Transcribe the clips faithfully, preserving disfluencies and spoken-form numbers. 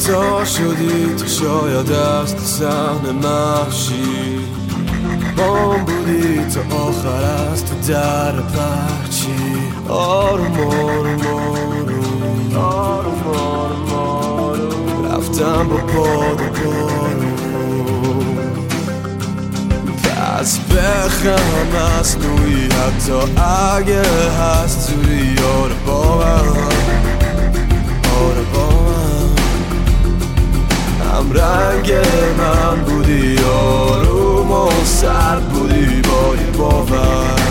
تا شدی تو شاید از تو صحنه محشی بام بودی تا آخر از تو در پرچی آروم آروم آروم آروم آروم آروم رفتم با باد و بارون پس بخم مصنوعی حتی اگه هست توری آره با من آره با من هم رنگ من بودی آروم و سرد بودی با یه باور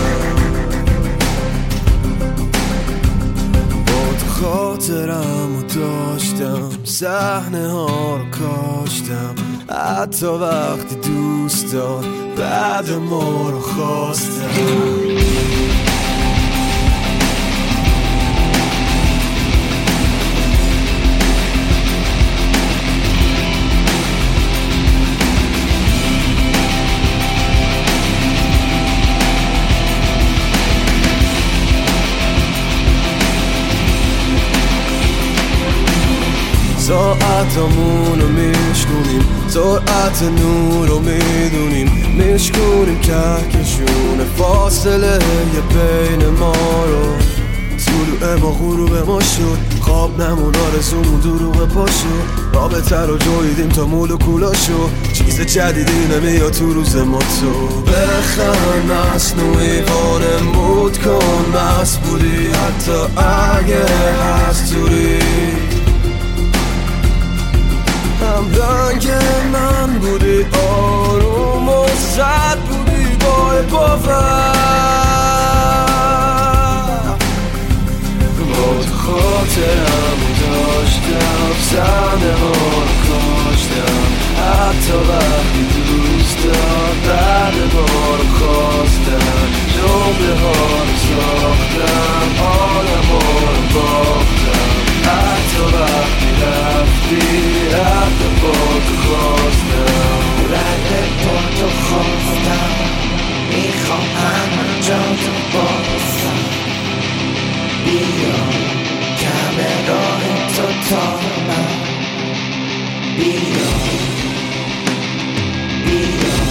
با تو خاطرم و داشتم صحنه ها رو کاشتم حتی وقتی دوست دار بعد ما رو خواستم ساعتامونو میشکنیم سرعت نور رو میدونیم میشکنیم کهکشون فاصله یه بین ما رو طلوع ما غروب ما شد خواب نمون آرزومون دروغ پا شد رابطه رو جویدیم تا مولکولا شد چیز جدیدی نمیاد تو روز ما تو بخند مصنوعی وانمود کن مست بودی حتی اگه هست توری هم رنگ من بودی آروم و سرد بودی با باور با تو خاطرم داشتم صحنه ها رو کاشتم حتی وقتی دوست دار بعد ما رو خواستم جمله ها رو ساختم عالم ها رو باختم حتی وقتی رفتی رفت با تو خواستم رنگ با تو خواستم میخوام همه جا تو بازم بیا کم راه تو تا من بیا بیا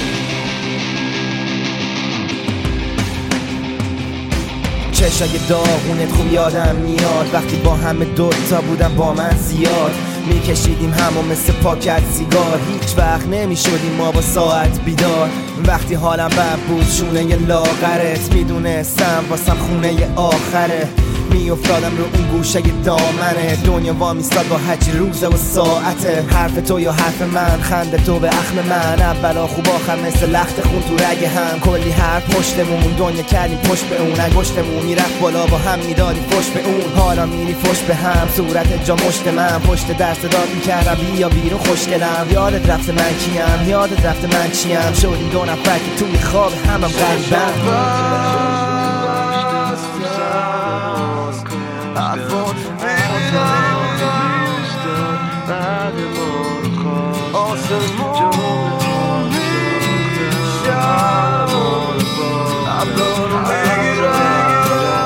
چشای داغونت خوب یادم میاد وقتی با همه دوتا بودم با من زیاد میکشیدیم همو مثل پاکت سیگار هیچ وقت نمیشدیم ما با ساعت بیدار وقتی حالم بد بود شونه ی لاغرت میدونستم واسم خونه ی آخره میافتادم رو اون گوشه ی دامنه دنیا وامیستاد با هرچی روزه و ساعته حرف تو یا حرف من خنده تو به اخم من اولا خوب آخر مثل لخت خون تو رگ هم کلی حرف پشتمون دنیا کردیم پشت به اون انگشتمون میرفت بالا با هم میدادیم پشت به اون حالا میری پشت به هم صورت جا مشت من پشت درس داد میکردم بیا بیرون خوشگلم یادت رفت من کیم یادت رفت من چیم شدیم دو نفر که تو خواب همم غریبم حرفات میدم دوست دار بعد ما رو خواست آسمون میشم ابرا رو میگیرم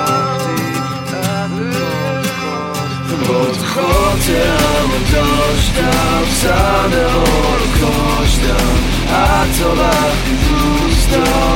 با تو خاطرم رو داشتم صحنه ها رو کاشتم حتی وقتی دوست دار